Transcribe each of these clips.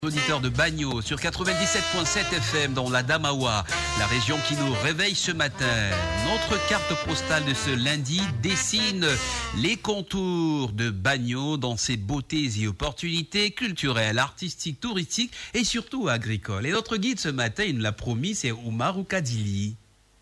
Auditeurs de Bagno sur 97.7 FM dans la Damawa, la région qui nous réveille ce matin. Notre carte postale de ce lundi dessine les contours de Bagno dans ses beautés et opportunités culturelles, artistiques, touristiques et surtout agricoles. Et notre guide ce matin, il nous l'a promis, c'est Oumarou Kadili.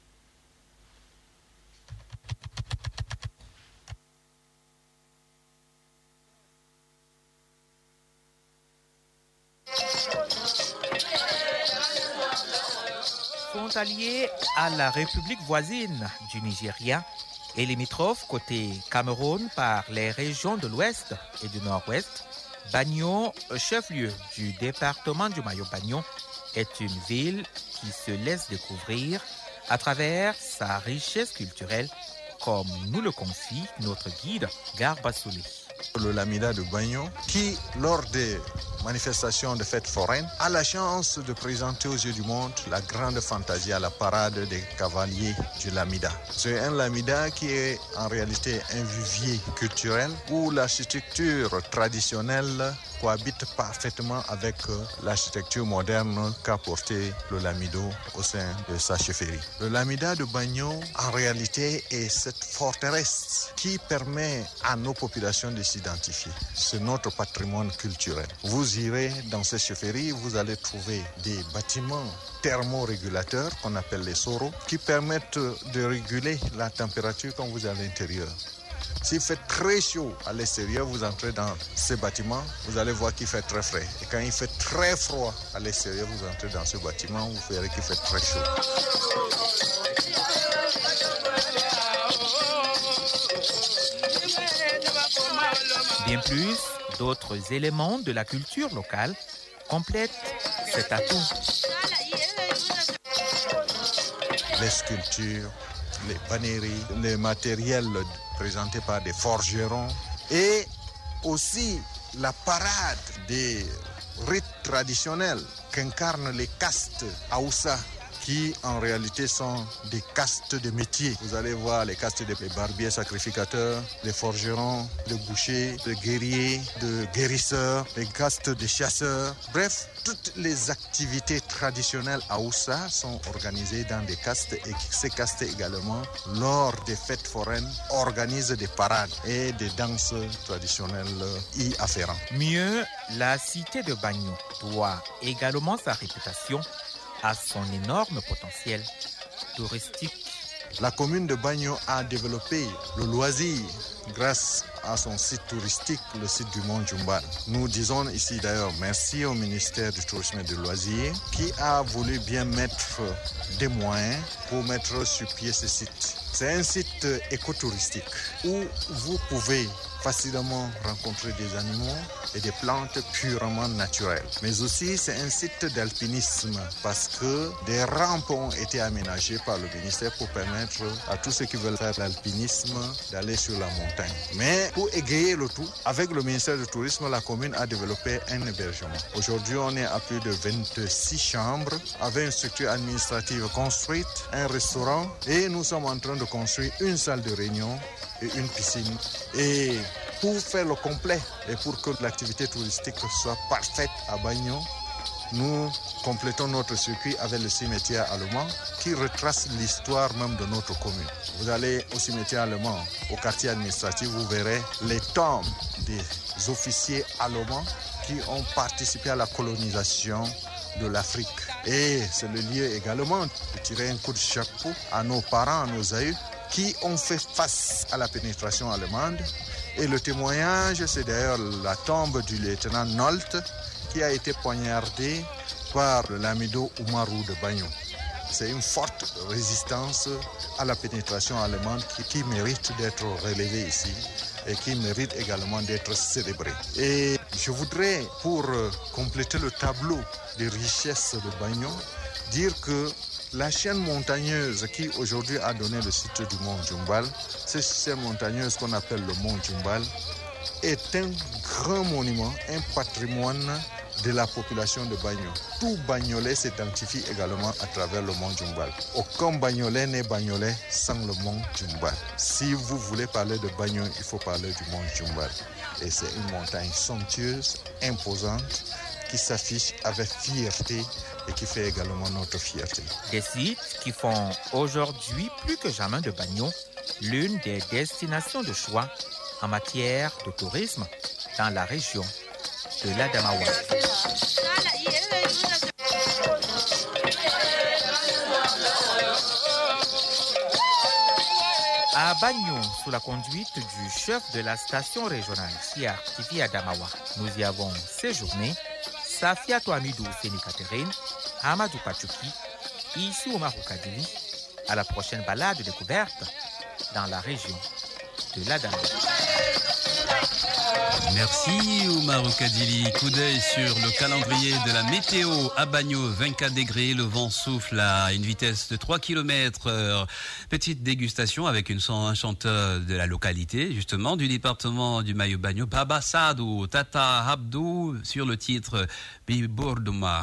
Frontalier à la République voisine du Nigeria et limitrophe côté Cameroun par les régions de l'Ouest et du Nord-Ouest, Bagno, chef-lieu du département du Mayo-Bagno, est une ville qui se laisse découvrir à travers sa richesse culturelle, comme nous le confie notre guide Garba Souli. Le Lamida de Bagno, qui, lors des manifestations de fêtes foraines, a la chance de présenter aux yeux du monde la grande fantasia, la parade des cavaliers du Lamida. C'est un Lamida qui est en réalité un vivier culturel où l'architecture traditionnelle cohabite parfaitement avec l'architecture moderne qu'a porté le Lamido au sein de sa chefferie. Le Lamida de Bagno, en réalité, est cette forteresse qui permet à nos populations de s'identifier. C'est notre patrimoine culturel. Vous irez dans cette chefferie, vous allez trouver des bâtiments thermorégulateurs qu'on appelle les soros qui permettent de réguler la température quand vous êtes à l'intérieur. S'il fait très chaud à l'extérieur, vous entrez dans ces bâtiments, vous allez voir qu'il fait très frais. Et quand il fait très froid à l'extérieur, vous entrez dans ce bâtiment, vous verrez qu'il fait très chaud. Bien plus, d'autres éléments de la culture locale complètent cet atout. Les sculptures, les paneries, les matériels présentés par des forgerons et aussi la parade des rites traditionnels qu'incarnent les castes Haoussa qui en réalité sont des castes de métiers. Vous allez voir les castes des barbiers sacrificateurs, des forgerons, des bouchers, des guerriers, des guérisseurs, des castes de chasseurs. Bref, toutes les activités traditionnelles Haoussa sont organisées dans des castes et ces castes également, lors des fêtes foraines, organisent des parades et des danses traditionnelles y afférentes. Mieux, la cité de Bagno doit également sa réputation à son énorme potentiel touristique. La commune de Bagno a développé le loisir grâce à son site touristique, le site du Mont Djumbal. Nous disons ici d'ailleurs merci au ministère du Tourisme et du Loisir qui a voulu bien mettre des moyens pour mettre sur pied ce site. C'est un site écotouristique où vous pouvez facilement rencontrer des animaux et des plantes purement naturelles. Mais aussi, c'est un site d'alpinisme parce que des rampes ont été aménagées par le ministère pour permettre à tous ceux qui veulent faire l'alpinisme d'aller sur la montagne. Mais pour égayer le tout, avec le ministère du Tourisme, la commune a développé un hébergement. Aujourd'hui, on est à plus de 26 chambres avec une structure administrative construite, un restaurant et nous sommes en train de construire une salle de réunion et une piscine. Et pour faire le complet et pour que l'activité touristique soit parfaite à Bagno, nous complétons notre circuit avec le cimetière allemand qui retrace l'histoire même de notre commune. Vous allez au cimetière allemand, au quartier administratif, vous verrez les tombes des officiers allemands qui ont participé à la colonisation de l'Afrique. Et c'est le lieu également de tirer un coup de chapeau à nos parents, à nos aïeux, qui ont fait face à la pénétration allemande. Et le témoignage, c'est d'ailleurs la tombe du lieutenant Nolte qui a été poignardé par le Lamido Oumarou de Bagno. C'est une forte résistance à la pénétration allemande qui mérite d'être relevée ici et qui mérite également d'être célébrée. Et je voudrais, pour compléter le tableau des richesses de Bagno, dire que la chaîne montagneuse qui aujourd'hui a donné le site du Mont Djumbal, cette chaîne montagneuse qu'on appelle le Mont Djumbal, est un grand monument, un patrimoine de la population de Bagno. Tout Bagnolais s'identifie également à travers le Mont Djumbal. Aucun Bagnolais n'est Bagnolais sans le Mont Djumbal. Si vous voulez parler de Bagno, il faut parler du Mont Djumbal. Et c'est une montagne somptueuse, imposante, qui s'affiche avec fierté et qui fait également notre fierté. Des sites qui font aujourd'hui plus que jamais de Bagno l'une des destinations de choix en matière de tourisme dans la région de l'Adamawa. À Bagno, sous la conduite du chef de la station régionale CRTV Adamawa, nous y avons séjourné Safiatou Amidou Séni Catherine, Amadou Pachouki, ici Oumarou Kadili, à la prochaine balade de découverte dans la région de l'Adamawa. Merci Oumarou Kadili. Coup d'œil sur le calendrier de la météo à Bagno, 24 degrés, le vent souffle à une vitesse de 3 km/h. Petite dégustation avec un chanteur de la localité, justement, du département du Mayo Bagno, Baba Sadou, Tata Abdou, sur le titre Bibourduma.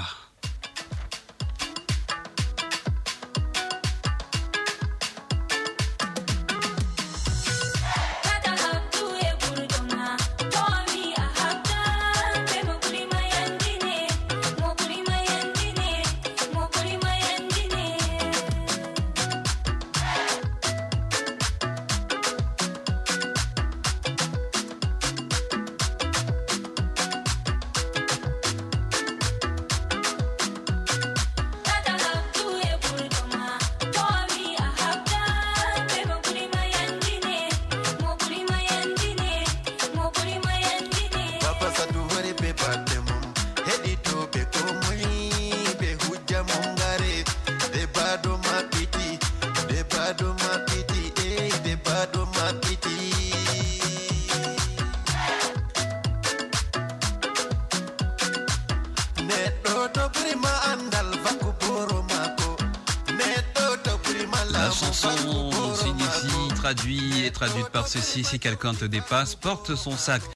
La chanson signifie, traduite par ceci, si quelqu'un te dépasse, porte son sac.